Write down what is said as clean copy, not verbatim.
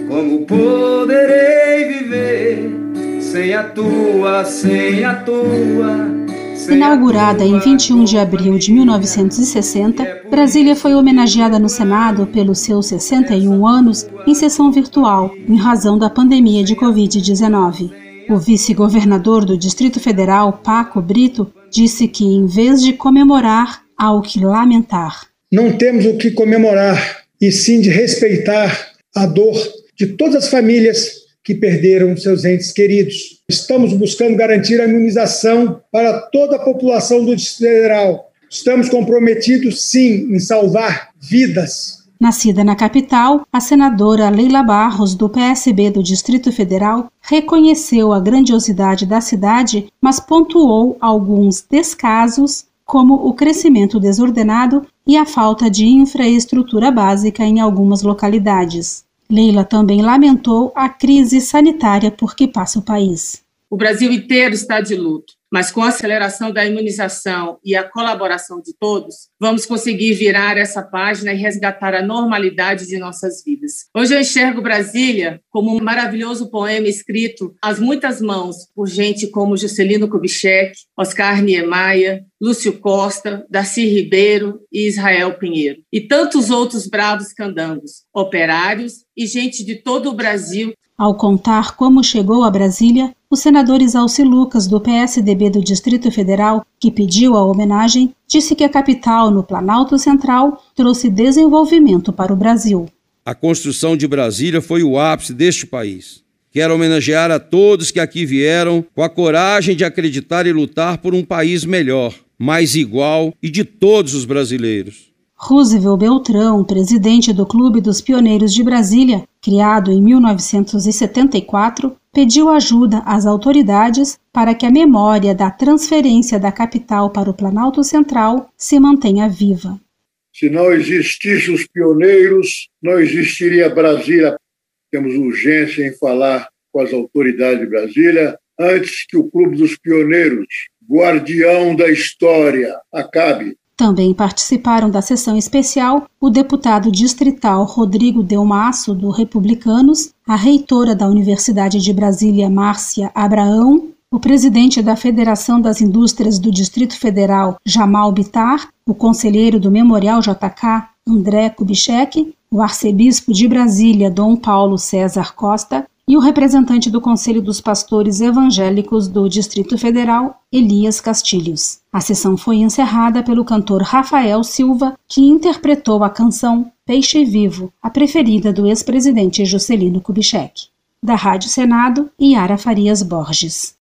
Como poderei viver sem a tua, sem a tua... Inaugurada em 21 de abril de 1960, Brasília foi homenageada no Senado pelos seus 61 anos em sessão virtual, em razão da pandemia de Covid-19. O vice-governador do Distrito Federal, Paco Brito, disse que, em vez de comemorar, há o que lamentar. Não temos o que comemorar, e sim de respeitar a dor de todas as famílias que perderam seus entes queridos. Estamos buscando garantir a imunização para toda a população do Distrito Federal. Estamos comprometidos, sim, em salvar vidas. Nascida na capital, a senadora Leila Barros, do PSB do Distrito Federal, reconheceu a grandiosidade da cidade, mas pontuou alguns descasos, como o crescimento desordenado e a falta de infraestrutura básica em algumas localidades. Leila também lamentou a crise sanitária por que passa o país. O Brasil inteiro está de luto, mas com a aceleração da imunização e a colaboração de todos, vamos conseguir virar essa página e resgatar a normalidade de nossas vidas. Hoje eu enxergo Brasília como um maravilhoso poema escrito às muitas mãos por gente como Juscelino Kubitschek, Oscar Niemeyer, Lúcio Costa, Darcy Ribeiro e Israel Pinheiro. E tantos outros bravos candangos, operários e gente de todo o Brasil. Ao contar como chegou a Brasília, o senador Isalci Lucas, do PSDB do Distrito Federal, que pediu a homenagem, disse que a capital, no Planalto Central, trouxe desenvolvimento para o Brasil. A construção de Brasília foi o ápice deste país. Quero homenagear a todos que aqui vieram com a coragem de acreditar e lutar por um país melhor, mais igual e de todos os brasileiros. Roosevelt Beltrão, presidente do Clube dos Pioneiros de Brasília, criado em 1974, pediu ajuda às autoridades para que a memória da transferência da capital para o Planalto Central se mantenha viva. Se não existissem os pioneiros, não existiria Brasília. Temos urgência em falar com as autoridades de Brasília antes que o Clube dos Pioneiros, guardião da história, acabe. Também participaram da sessão especial o deputado distrital Rodrigo Delmasso, do Republicanos, a reitora da Universidade de Brasília, Márcia Abraão, o presidente da Federação das Indústrias do Distrito Federal, Jamal Bitar, o conselheiro do Memorial JK, André Kubitschek, o arcebispo de Brasília, Dom Paulo César Costa, e o representante do Conselho dos Pastores Evangélicos do Distrito Federal, Elias Castilhos. A sessão foi encerrada pelo cantor Rafael Silva, que interpretou a canção Peixe Vivo, a preferida do ex-presidente Juscelino Kubitschek. Da Rádio Senado, Yara Farias Borges.